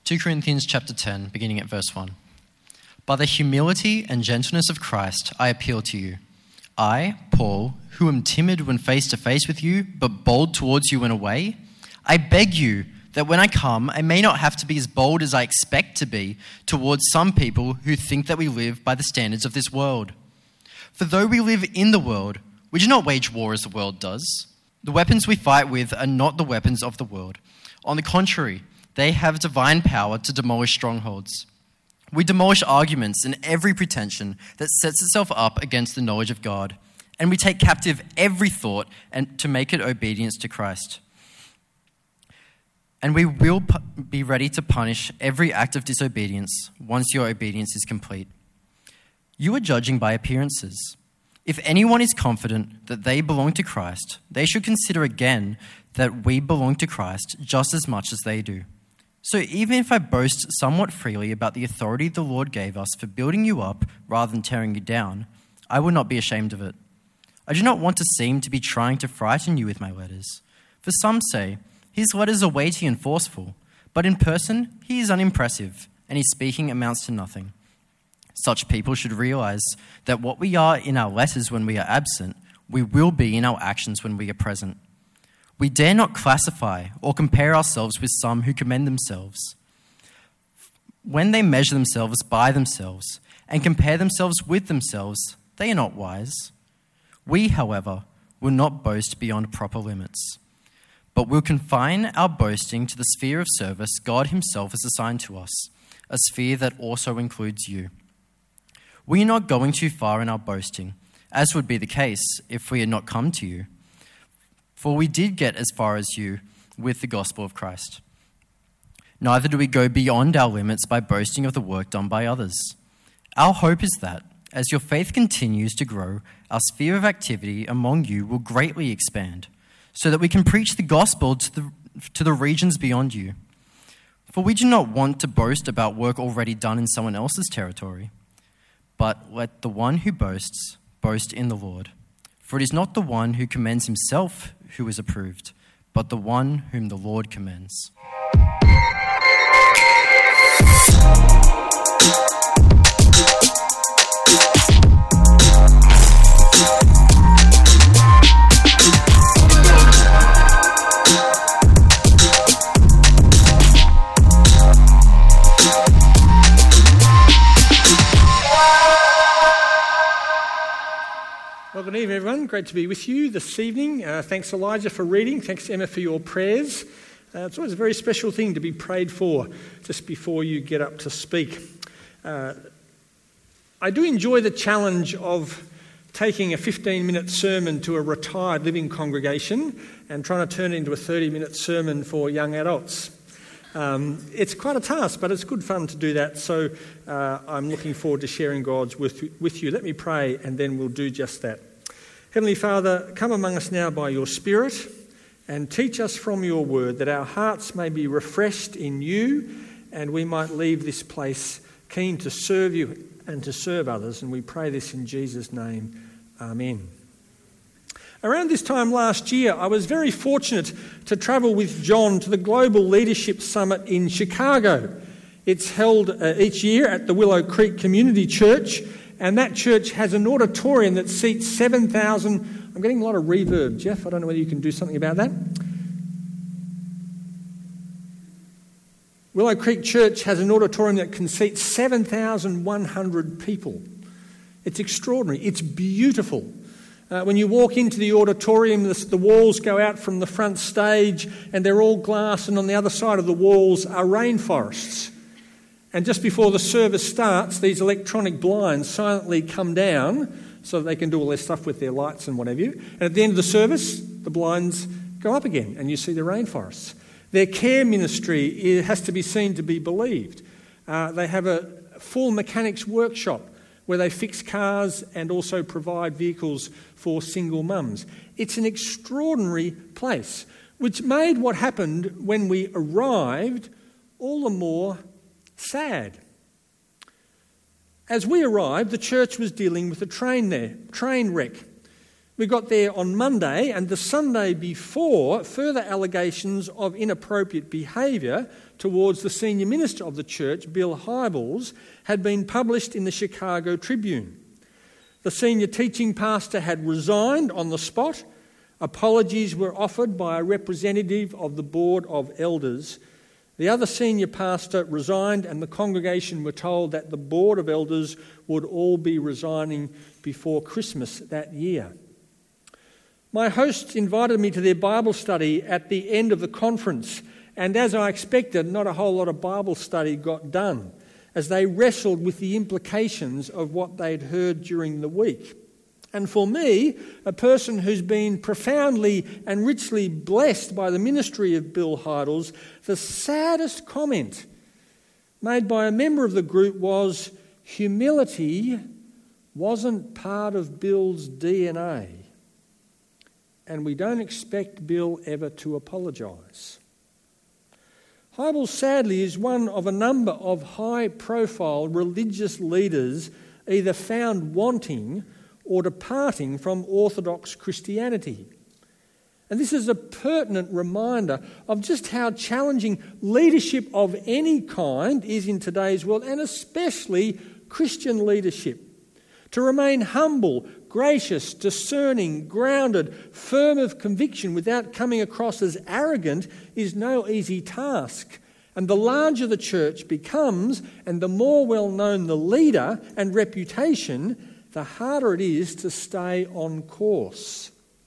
2 Corinthians chapter 10, beginning at verse 1. By the humility and gentleness of Christ, I appeal to you. I, Paul, who am timid when face to face with you, but bold towards you in a way, I beg you that when I come, I may not have to be as bold as I expect to be towards some people who think that we live by the standards of this world. For though we live in the world, we do not wage war as the world does. The weapons we fight with are not the weapons of the world. On the contrary, they have divine power to demolish strongholds. We demolish arguments and every pretension that sets itself up against the knowledge of God, and we take captive every thought and to make it obedience to Christ. And we will be ready to punish every act of disobedience once your obedience is complete. You are judging by appearances. If anyone is confident that they belong to Christ, they should consider again that we belong to Christ just as much as they do. So even if I boast somewhat freely about the authority the Lord gave us for building you up rather than tearing you down, I will not be ashamed of it. I do not want to seem to be trying to frighten you with my letters. For some say, his letters are weighty and forceful, but in person he is unimpressive, and his speaking amounts to nothing. Such people should realize that what we are in our letters when we are absent, we will be in our actions when we are present. We dare not classify or compare ourselves with some who commend themselves. When they measure themselves by themselves and compare themselves with themselves, they are not wise. We, however, will not boast beyond proper limits, but will confine our boasting to the sphere of service God himself has assigned to us, a sphere that also includes you. We are not going too far in our boasting, as would be the case if we had not come to you. For we did get as far as you with the gospel of Christ. Neither do we go beyond our limits by boasting of the work done by others. Our hope is that, as your faith continues to grow, our sphere of activity among you will greatly expand, so that we can preach the gospel to the regions beyond you. For we do not want to boast about work already done in someone else's territory, but let the one who boasts boast in the Lord. For it is not the one who commends himself who is approved, but the one whom the Lord commends. Well, good evening, everyone. Great to be with you this evening. Thanks, Elijah, for reading. Thanks, Emma, for your prayers. It's always a very special thing to be prayed for just before you get up to speak. I do enjoy the challenge of taking a 15-minute sermon to a retired living congregation and trying to turn it into a 30-minute sermon for young adults. It's quite a task, but it's good fun to do that. So I'm looking forward to sharing God's with you. Let me pray, and then we'll do just that. Heavenly Father, come among us now by your Spirit and teach us from your word that our hearts may be refreshed in you and we might leave this place keen to serve you and to serve others. And we pray this in Jesus' name. Amen. Around this time last year, I was very fortunate to travel with John to the Global Leadership Summit in Chicago. It's held each year at the Willow Creek Community Church, and that church has an auditorium that seats 7,000... I'm getting a lot of reverb, Jeff. I don't know whether you can do something about that. Willow Creek Church has an auditorium that can seat 7,100 people. It's extraordinary. It's beautiful. When you walk into the auditorium, the walls go out from the front stage and they're all glass, and on the other side of the walls are rainforests. And just before the service starts, these electronic blinds silently come down so that they can do all their stuff with their lights and what have you. And at the end of the service, the blinds go up again and you see the rainforests. Their care ministry has to be seen to be believed. They have a full mechanics workshop where they fix cars and also provide vehicles for single mums. It's an extraordinary place, which made what happened when we arrived all the more sad. As we arrived, the church was dealing with a train wreck. We got there on Monday, and the Sunday before, further allegations of inappropriate behaviour towards the senior minister of the church, Bill Hybels, had been published in the Chicago Tribune. The senior teaching pastor had resigned on the spot. Apologies were offered by a representative of the Board of Elders. The other senior pastor resigned, and the congregation were told that the Board of Elders would all be resigning before Christmas that year. My hosts invited me to their Bible study at the end of the conference, and as I expected, not a whole lot of Bible study got done, as they wrestled with the implications of what they'd heard during the week. And for me, a person who's been profoundly and richly blessed by the ministry of Bill Hybels, the saddest comment made by a member of the group was, humility wasn't part of Bill's DNA, and we don't expect Bill ever to apologise. Hybels, sadly, is one of a number of high-profile religious leaders either found wanting or departing from Orthodox Christianity. And this is a pertinent reminder of just how challenging leadership of any kind is in today's world, and especially Christian leadership. To remain humble, gracious, discerning, grounded, firm of conviction without coming across as arrogant is no easy task. And the larger the church becomes, and the more well-known the leader and reputation, the harder it is to stay on course.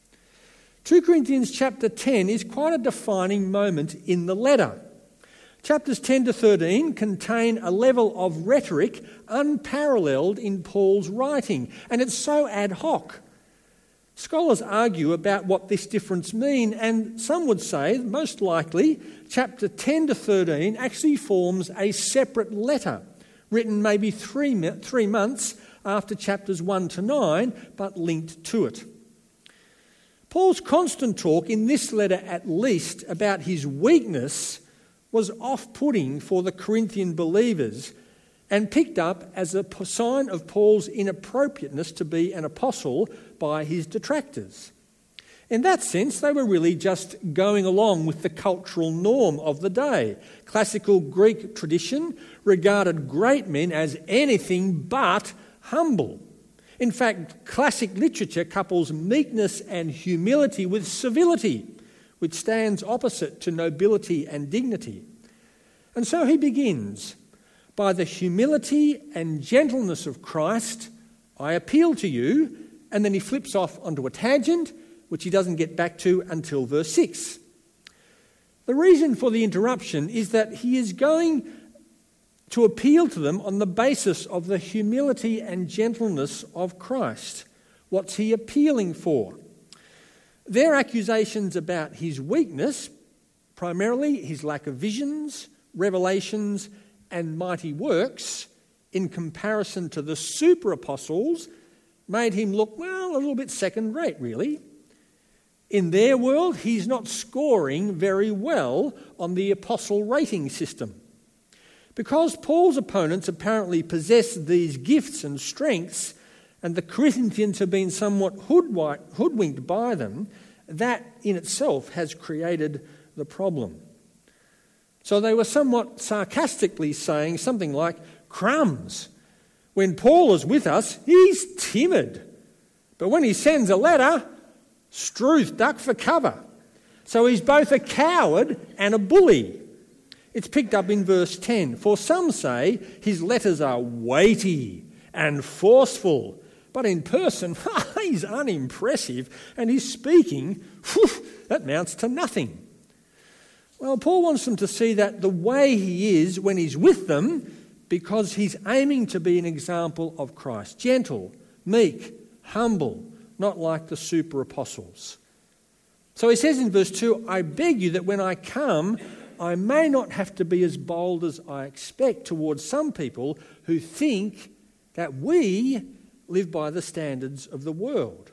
2 Corinthians chapter 10 is quite a defining moment in the letter. Chapters 10 to 13 contain a level of rhetoric unparalleled in Paul's writing, and it's so ad hoc. Scholars argue about what this difference means, and some would say, most likely, chapter 10 to 13 actually forms a separate letter, written maybe 3 months after chapters 1 to 9, but linked to it. Paul's constant talk in this letter, at least, about his weakness was off-putting for the Corinthian believers and picked up as a sign of Paul's inappropriateness to be an apostle by his detractors. In that sense, they were really just going along with the cultural norm of the day. Classical Greek tradition regarded great men as anything but humble. In fact, classic literature couples meekness and humility with civility, which stands opposite to nobility and dignity. And so he begins, by the humility and gentleness of Christ, I appeal to you, and then he flips off onto a tangent, which he doesn't get back to until verse 6. The reason for the interruption is that he is going to appeal to them on the basis of the humility and gentleness of Christ. What's he appealing for? Their accusations about his weakness, primarily his lack of visions, revelations, and mighty works, in comparison to the super apostles, made him look, well, a little bit second-rate, really. In their world, he's not scoring very well on the apostle rating system. Because Paul's opponents apparently possess these gifts and strengths, and the Corinthians have been somewhat hoodwinked by them, that in itself has created the problem. So they were somewhat sarcastically saying something like, crumbs, when Paul is with us, he's timid. But when he sends a letter, Struth duck for cover. So he's both a coward and a bully. It's picked up in verse 10. For some say his letters are weighty and forceful, but in person, he's unimpressive, and his speaking, that amounts to nothing. Well, Paul wants them to see that the way he is when he's with them, because he's aiming to be an example of Christ. Gentle, meek, humble, not like the super apostles. So he says in verse 2, I beg you that when I come, I may not have to be as bold as I expect towards some people who think that we live by the standards of the world.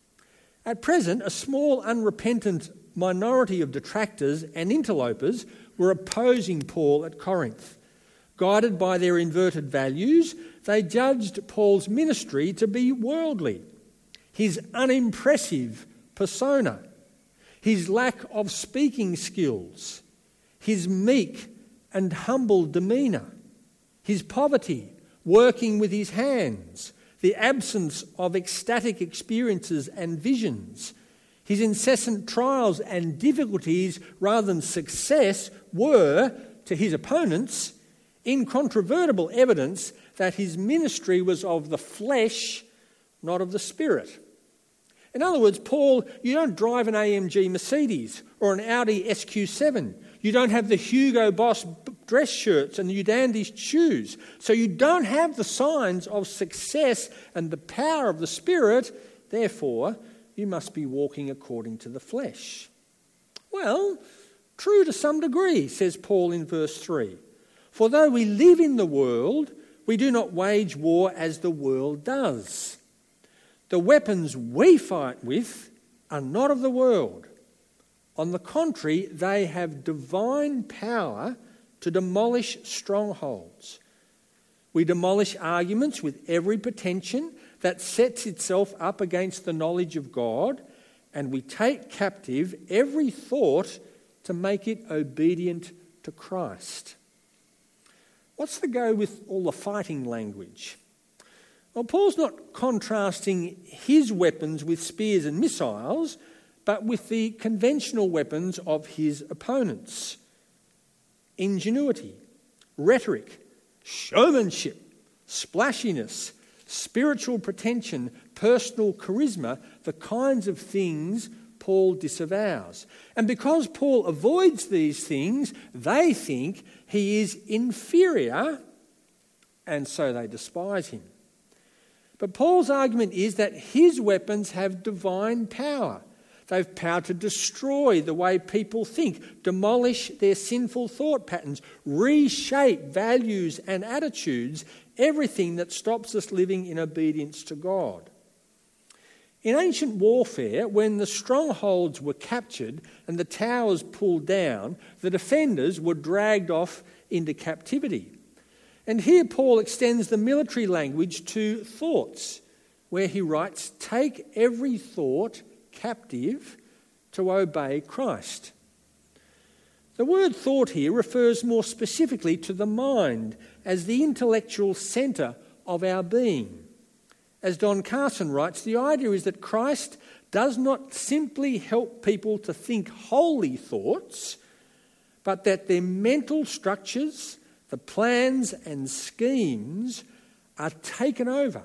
At present, a small, unrepentant minority of detractors and interlopers were opposing Paul at Corinth. Guided by their inverted values, they judged Paul's ministry to be worldly. his unimpressive persona, his lack of speaking skills, his meek and humble demeanour, his poverty, working with his hands, the absence of ecstatic experiences and visions, his incessant trials and difficulties rather than success were, to his opponents, incontrovertible evidence that his ministry was of the flesh, not of the Spirit. In other words, Paul, you don't drive an AMG Mercedes or an Audi SQ7. You don't have the Hugo Boss dress shirts and the Udandy shoes. So you don't have the signs of success and the power of the Spirit. Therefore, you must be walking according to the flesh. Well, true to some degree, says Paul in verse 3. For though we live in the world, we do not wage war as the world does. The weapons we fight with are not of the world. On the contrary, they have divine power to demolish strongholds. We demolish arguments with every pretension that sets itself up against the knowledge of God, and we take captive every thought to make it obedient to Christ. What's the go with all the fighting language? Well, Paul's not contrasting his weapons with spears and missiles, but with the conventional weapons of his opponents. Ingenuity, rhetoric, showmanship, splashiness, spiritual pretension, personal charisma, the kinds of things Paul disavows. And because Paul avoids these things, they think he is inferior, and so they despise him. But Paul's argument is that his weapons have divine power. They've power to destroy the way people think, demolish their sinful thought patterns, reshape values and attitudes, everything that stops us living in obedience to God. In ancient warfare, when the strongholds were captured and the towers pulled down, the defenders were dragged off into captivity. And here Paul extends the military language to thoughts, where he writes, "Take every thought captive to obey Christ." The word thought here refers more specifically to the mind as the intellectual centre of our being. As Don Carson writes, the idea is that Christ does not simply help people to think holy thoughts, but that their mental structures, the plans and schemes are taken over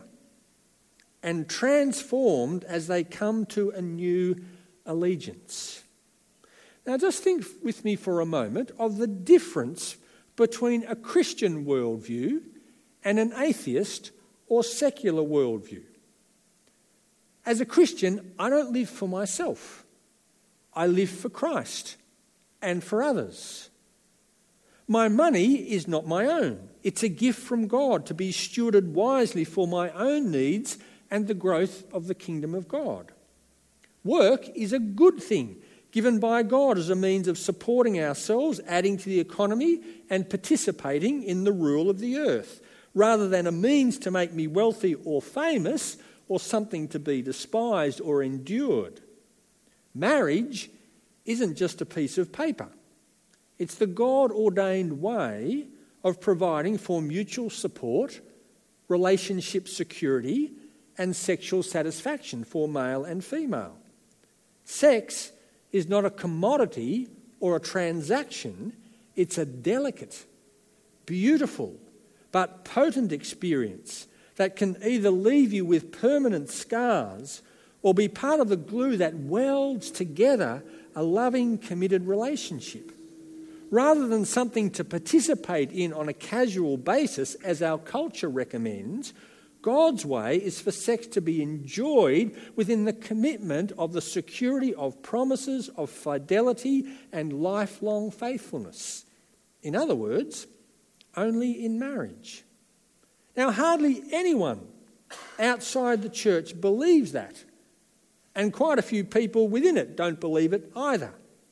and transformed as they come to a new allegiance. Now just think with me for a moment of the difference between a Christian worldview and an atheist or secular worldview. As a Christian, I don't live for myself. I live for Christ and for others. My money is not my own. It's a gift from God to be stewarded wisely for my own needs and the growth of the kingdom of God. Work is a good thing given by God as a means of supporting ourselves, adding to the economy and participating in the rule of the earth, rather than a means to make me wealthy or famous or something to be despised or endured. Marriage isn't just a piece of paper. It's the God-ordained way of providing for mutual support, relationship security, and sexual satisfaction for male and female. Sex is not a commodity or a transaction. It's a delicate, beautiful, but potent experience that can either leave you with permanent scars or be part of the glue that welds together a loving, committed relationship. Rather than something to participate in on a casual basis, as our culture recommends, God's way is for sex to be enjoyed within the commitment of the security of promises of fidelity and lifelong faithfulness. In other words, only in marriage. Now, hardly anyone outside the church believes that, and quite a few people within it don't believe it either.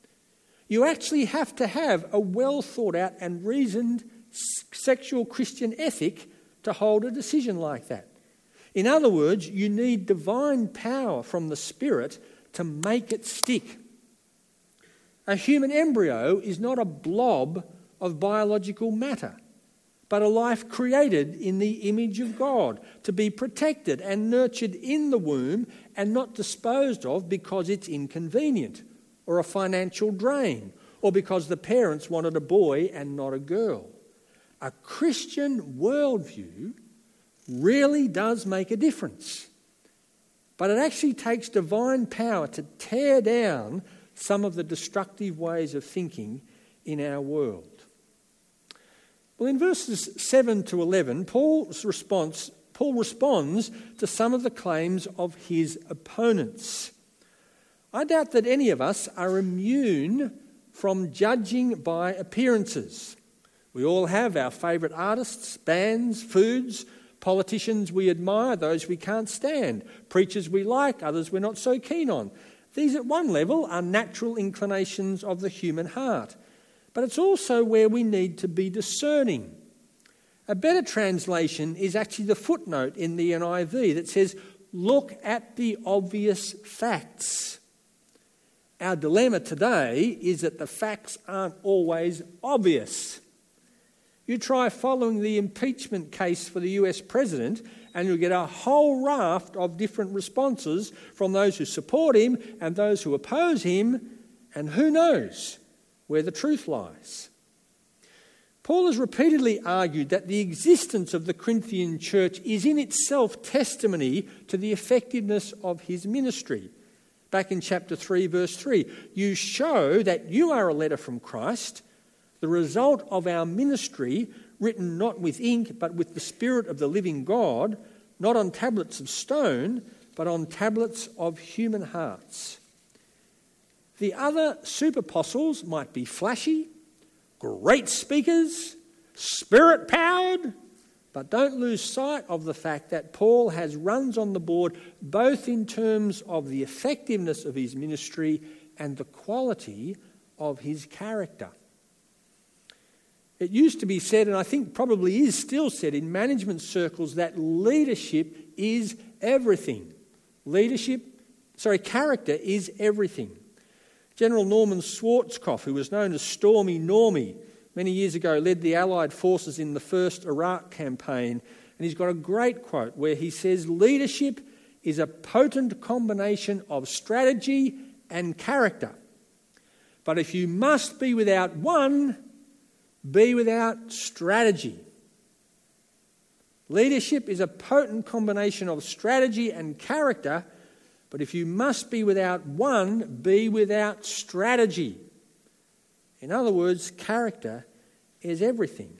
You actually have to have a well thought out and reasoned sexual Christian ethic to hold a decision like that. In other words, you need divine power from the Spirit to make it stick. A human embryo is not a blob of biological matter, but a life created in the image of God, to be protected and nurtured in the womb and not disposed of because it's inconvenient or a financial drain or because the parents wanted a boy and not a girl. A Christian worldview really does make a difference, but it actually takes divine power to tear down some of the destructive ways of thinking in our world. Well, in verses 7 to 11, Paul responds to some of the claims of his opponents. I doubt that any of us are immune from judging by appearances. We all have our favourite artists, bands, foods, politicians we admire, those we can't stand, preachers we like, others we're not so keen on. These at one level are natural inclinations of the human heart. But it's also where we need to be discerning. A better translation is actually the footnote in the NIV that says, look at the obvious facts. Our dilemma today is that the facts aren't always obvious. You try following the impeachment case for the US president and you'll get a whole raft of different responses from those who support him and those who oppose him, and who knows where the truth lies. Paul has repeatedly argued that the existence of the Corinthian church is in itself testimony to the effectiveness of his ministry. Back in chapter 3, verse 3, you show that you are a letter from Christ, the result of our ministry, written not with ink but with the Spirit of the living God, not on tablets of stone but on tablets of human hearts. The other super apostles might be flashy, great speakers, spirit-powered, but don't lose sight of the fact that Paul has runs on the board both in terms of the effectiveness of his ministry and the quality of his character. It used to be said, and I think probably is still said in management circles, that leadership is everything. Character is everything. General Norman Schwarzkopf, who was known as Stormy Normie, many years ago led the Allied forces in the first Iraq campaign, and he's got a great quote where he says, leadership is a potent combination of strategy and character. But if you must be without one, be without strategy. Leadership is a potent combination of strategy and character, but if you must be without one, be without strategy. In other words, character is everything.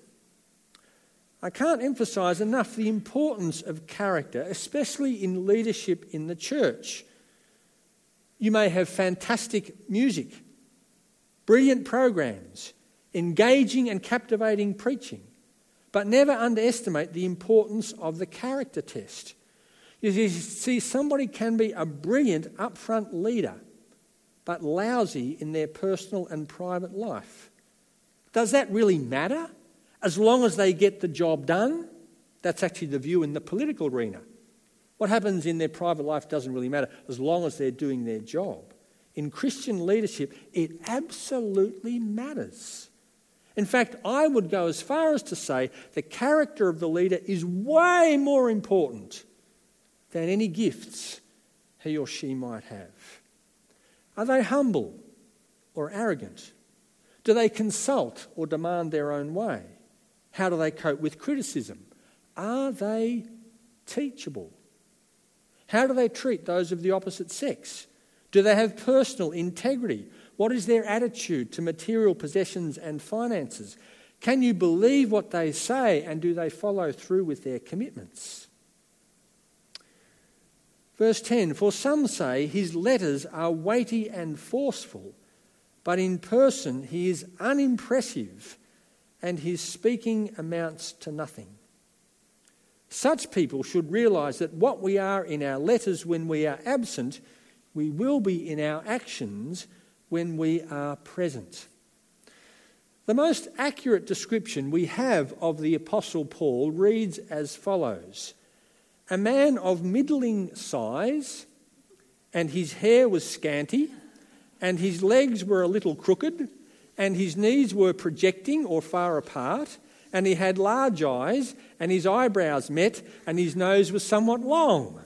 I can't emphasise enough the importance of character, especially in leadership in the church. You may have fantastic music, brilliant programs, engaging and captivating preaching, but never underestimate the importance of the character test. You see, somebody can be a brilliant upfront leader, but lousy in their personal and private life. Does that really matter? As long as they get the job done? That's actually the view in the political arena. What happens in their private life doesn't really matter, as long as they're doing their job. In Christian leadership, it absolutely matters. In fact, I would go as far as to say the character of the leader is way more important than any gifts he or she might have. Are they humble or arrogant? Do they consult or demand their own way? How do they cope with criticism? Are they teachable? How do they treat those of the opposite sex? Do they have personal integrity? What is their attitude to material possessions and finances? Can you believe what they say, and do they follow through with their commitments? Verse 10, for some say his letters are weighty and forceful, but in person he is unimpressive and his speaking amounts to nothing. Such people should realise that what we are in our letters when we are absent, we will be in our actions when we are present. The most accurate description we have of the Apostle Paul reads as follows: a man of middling size, and his hair was scanty, and his legs were a little crooked, and his knees were projecting or far apart, and he had large eyes, and his eyebrows met, and his nose was somewhat long.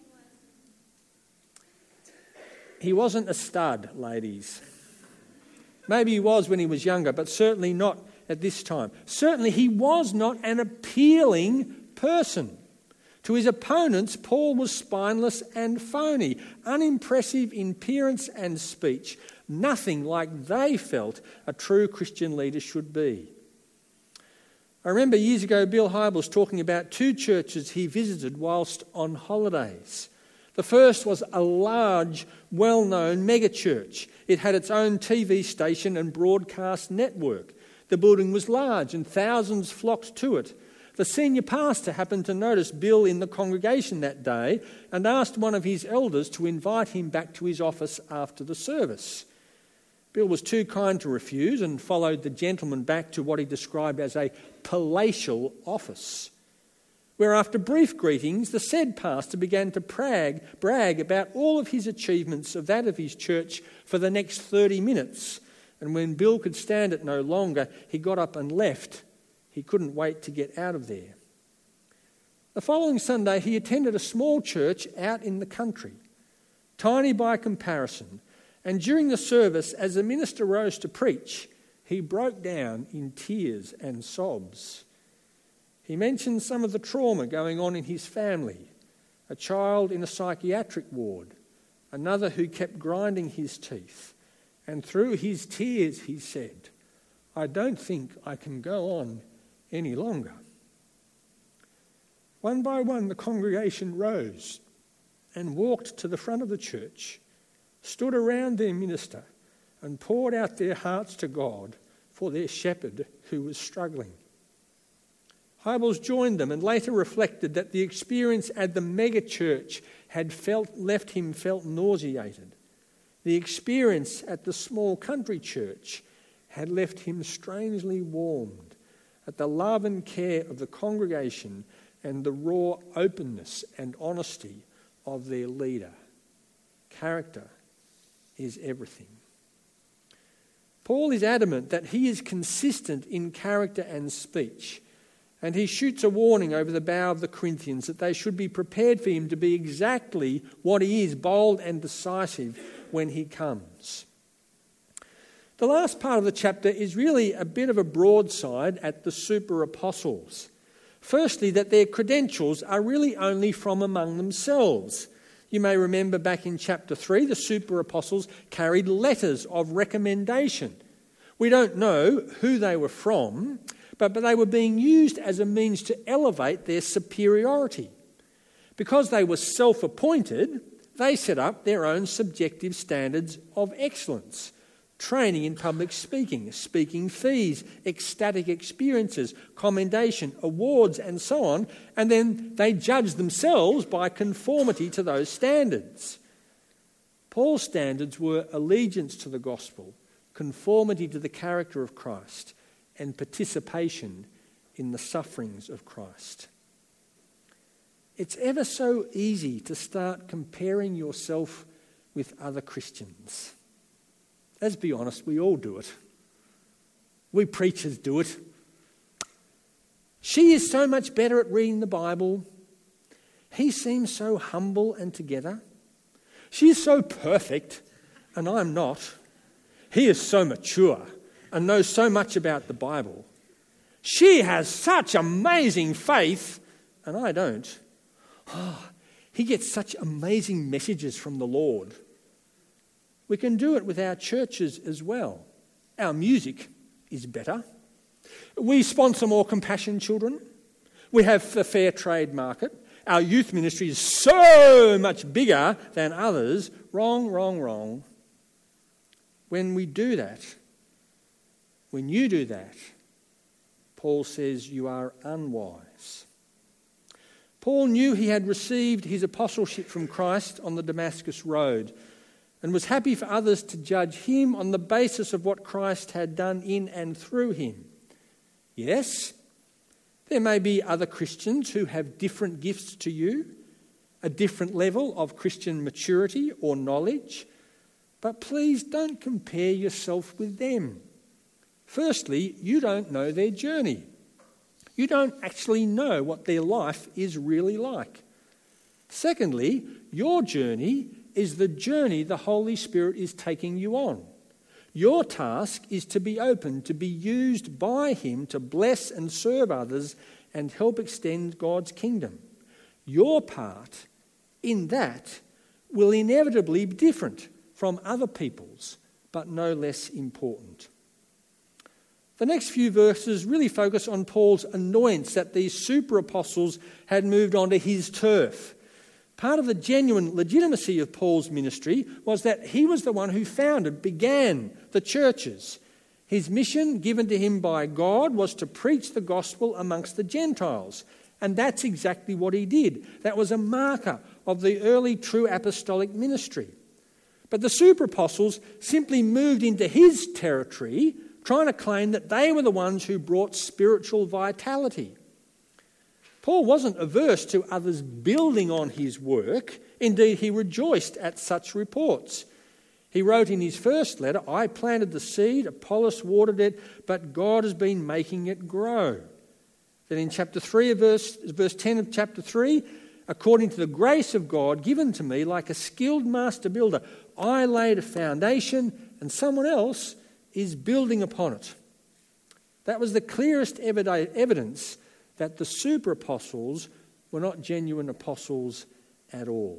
He wasn't a stud, ladies. Maybe he was when he was younger, but certainly not at this time. Certainly he was not an appealing person. To his opponents, Paul was spineless and phony, unimpressive in appearance and speech, nothing like they felt a true Christian leader should be. I remember years ago Bill Hybels talking about two churches he visited whilst on holidays. The first was a large, well-known megachurch. It had its own TV station and broadcast network. The building was large and thousands flocked to it. The senior pastor happened to notice Bill in the congregation that day and asked one of his elders to invite him back to his office after the service. Bill was too kind to refuse and followed the gentleman back to what he described as a palatial office, where after brief greetings, the said pastor began to brag about all of his achievements of that of his church for the next 30 minutes. And when Bill could stand it no longer, he got up and left. He couldn't wait to get out of there. The following Sunday, he attended a small church out in the country, tiny by comparison, and during the service, as the minister rose to preach, he broke down in tears and sobs. He mentioned some of the trauma going on in his family, a child in a psychiatric ward, another who kept grinding his teeth, and through his tears he said, "I don't think I can go on any longer." One by one, the congregation rose and walked to the front of the church, stood around their minister, and poured out their hearts to God for their shepherd who was struggling. Hybels joined them and later reflected that the experience at the mega church had left him nauseated. The experience at the small country church had left him strangely warmed at the love and care of the congregation and the raw openness and honesty of their leader. Character is everything. Paul is adamant that he is consistent in character and speech, and he shoots a warning over the bow of the Corinthians that they should be prepared for him to be exactly what he is, bold and decisive when he comes. The last part of the chapter is really a bit of a broadside at the super apostles. Firstly, that their credentials are really only from among themselves. You may remember back in chapter 3, the super apostles carried letters of recommendation. We don't know who they were from, but they were being used as a means to elevate their superiority. Because they were self-appointed, they set up their own subjective standards of excellence. Training in public speaking, speaking fees, ecstatic experiences, commendation, awards, and so on, and then they judge themselves by conformity to those standards. Paul's standards were allegiance to the gospel, conformity to the character of Christ, and participation in the sufferings of Christ. It's ever so easy to start comparing yourself with other Christians. Let's be honest, we all do it. We preachers do it. She is so much better at reading the Bible. He seems so humble and together. She is so perfect, and I'm not. He is so mature and knows so much about the Bible. She has such amazing faith, and I don't. He gets such amazing messages from the Lord. We can do it with our churches as well. Our music is better. We sponsor more compassion children. We have a fair trade market. Our youth ministry is so much bigger than others. Wrong, wrong, wrong. When we do that, when you do that, Paul says you are unwise. Paul knew he had received his apostleship from Christ on the Damascus road, and was happy for others to judge him on the basis of what Christ had done in and through him. Yes, There may be other Christians who have different gifts to you, a different level of Christian maturity or knowledge, but please don't compare yourself with them. Firstly, you don't know their journey. You don't actually know what their life is really like. Secondly, your journey is the journey the Holy Spirit is taking you on. Your task is to be open, to be used by Him to bless and serve others and help extend God's kingdom. Your part in that will inevitably be different from other people's, but no less important. The next few verses really focus on Paul's annoyance that these super apostles had moved onto his turf. Part of the genuine legitimacy of Paul's ministry was that he was the one who began the churches. His mission given to him by God was to preach the gospel amongst the Gentiles. And that's exactly what he did. That was a marker of the early true apostolic ministry. But the super apostles simply moved into his territory, trying to claim that they were the ones who brought spiritual vitality. Paul wasn't averse to others building on his work. Indeed, he rejoiced at such reports. He wrote in his first letter, "I planted the seed, Apollos watered it, but God has been making it grow." Then in chapter 3, verse 10 of chapter 3, "According to the grace of God given to me, like a skilled master builder, I laid a foundation and someone else is building upon it." That was the clearest evidence that the super apostles were not genuine apostles at all.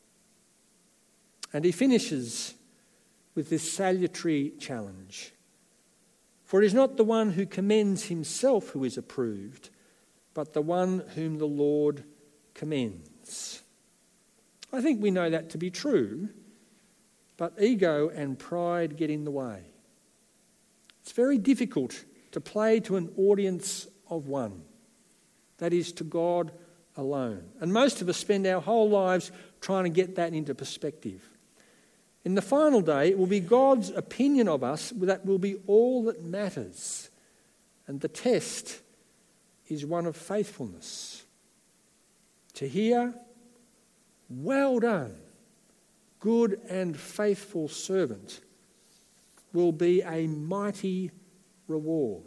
And he finishes with this salutary challenge. "For it is not the one who commends himself who is approved, but the one whom the Lord commends." I think we know that to be true, but ego and pride get in the way. It's very difficult to play to an audience of one, that is, to God alone. And most of us spend our whole lives trying to get that into perspective. In the final day, it will be God's opinion of us that will be all that matters. And the test is one of faithfulness. To hear, "Well done, good and faithful servant," will be a mighty reward.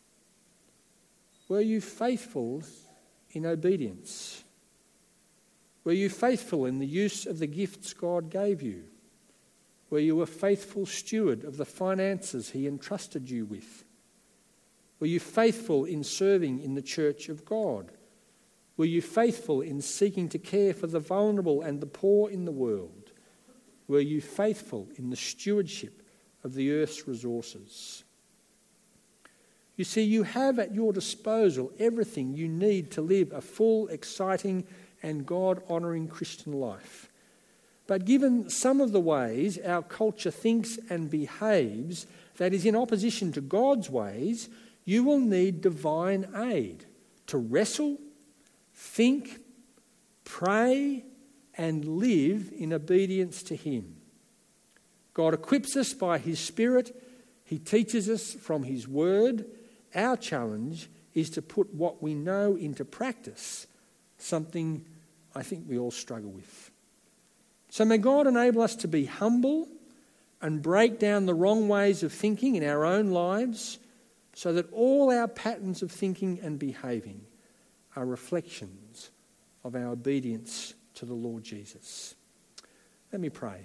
Were you faithful in obedience? Were you faithful in the use of the gifts God gave you? Were you a faithful steward of the finances He entrusted you with? Were you faithful in serving in the church of God? Were you faithful in seeking to care for the vulnerable and the poor in the world? Were you faithful in the stewardship of the earth's resources? You see, you have at your disposal everything you need to live a full, exciting and God-honouring Christian life. But given some of the ways our culture thinks and behaves that is in opposition to God's ways, you will need divine aid to wrestle, think, pray and live in obedience to Him. God equips us by His Spirit. He teaches us from His Word. Our challenge is to put what we know into practice, something I think we all struggle with. So may God enable us to be humble and break down the wrong ways of thinking in our own lives so that all our patterns of thinking and behaving are reflections of our obedience to the Lord Jesus. Let me pray.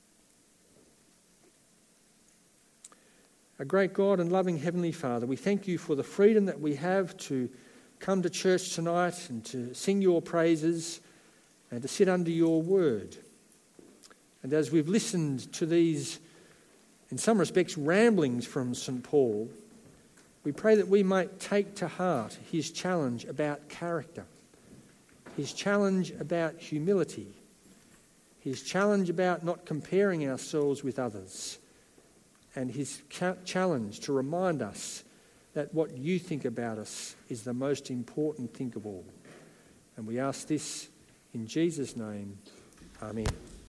A great God and loving Heavenly Father, we thank you for the freedom that we have to come to church tonight and to sing your praises and to sit under your word. And as we've listened to these, in some respects, ramblings from St. Paul, we pray that we might take to heart his challenge about character, his challenge about humility, his challenge about not comparing ourselves with others, and his challenge to remind us that what you think about us is the most important thing of all. And we ask this in Jesus' name. Amen.